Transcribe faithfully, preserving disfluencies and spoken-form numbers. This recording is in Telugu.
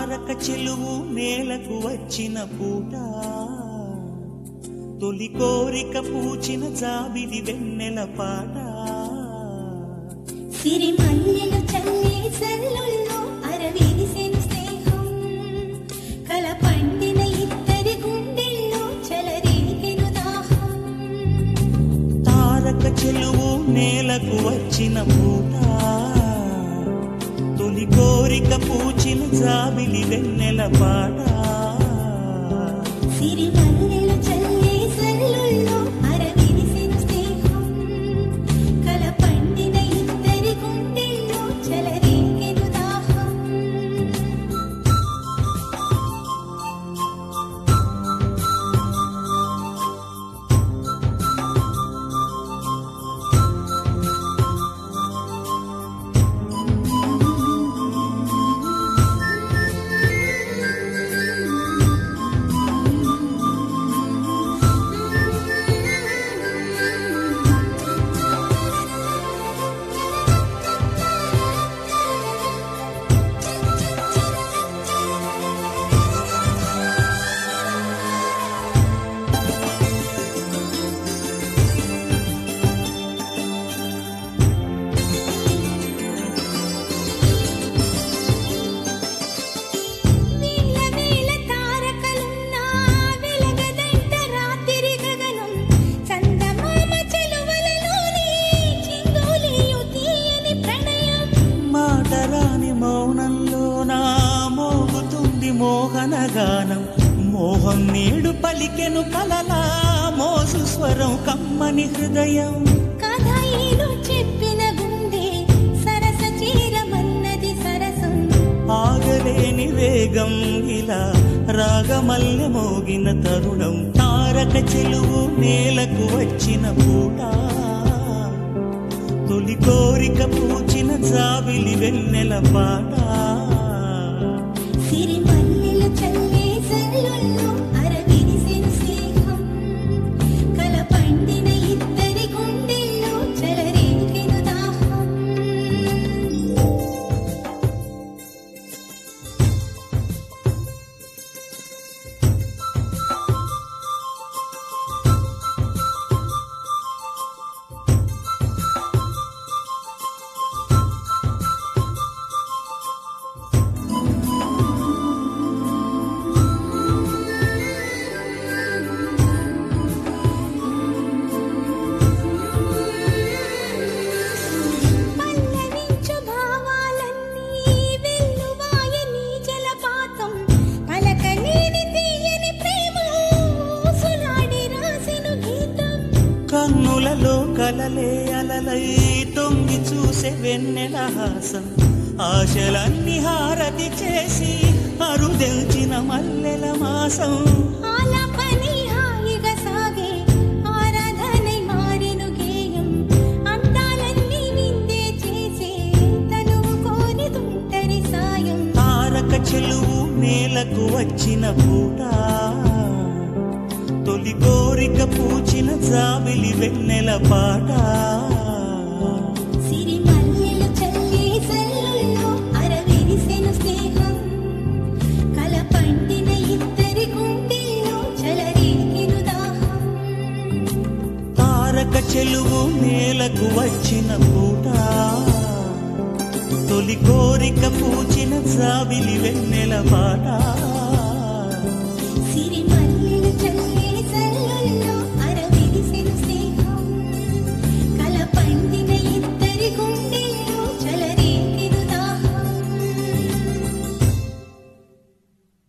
తారక చెలువు నేలకు వచ్చిన పూట తొలి కోరిక పూచిన జాబిలి వెన్నెల పాట సిరి మల్లెలు చల్లే సల్లుల్లో అరవిరిసెను స్నేహం కల పండిన ఇద్దరి గుండెల్లో చలరేగెను దాహం తారక చెలువు నేలకు వచ్చిన పూట తొలి కోరిక పూచిన జాబిలి వెన్నెల పాట సిరి మల్లెలు చల్లే సల్లుల్లో అరవిరిసెను స్నేహం కల పండిన ఇద్దరి గుండెల్లో చలరేగెను దాహం మోహనగానం మోహం నేడు పలికెను కలలా మోసు స్వరం కమ్మని హృదయం కథ ఏదో చెప్పిన గుండె సరస చేరమన్నది సరసం ఆగలేని వేగం ఇలా రాగమల్లె మోగిన తరుణం తారక చెలువు నేలకు వచ్చిన పూట తొలి కోరిక పూచిన జాబిలి వెన్నెల పాట సిరి మల్లెలు చల్లే సల్లుల్లో అరవిరిసెను స్నేహం కల పండిన ఇద్దరి గుండెల్లో చలరేగెను దాహం కన్నులలో కలలే అలలై తొంగి చూసే వెన్నెల హాసం ఆశలన్నీ హారతి చేసి అరుదెల్చిన మల్లెల మాసం ఆలాపని హాయిగా సాగే ఆరాధనై మారెను గేయం అందాలన్నీ విందే చేసే తనువు కోరి తుంటరి సాయం తారక చెలువు నేలకు వచ్చిన పూట తొలి కోరిక పూచిన జాబిలి వెన్నెల పాట సిరి మల్లెలు చల్లే సల్లుల్లో అరవిరిసెను స్నేహం కల పండిన ఇద్దరి గుండెల్లో చలరేగెను దాహం తారక చెలువు నేలకు వచ్చిన పూట తొలి కోరిక పూచిన జాబిలి వెన్నెల పాట సిరి మల్లెలు చల్లే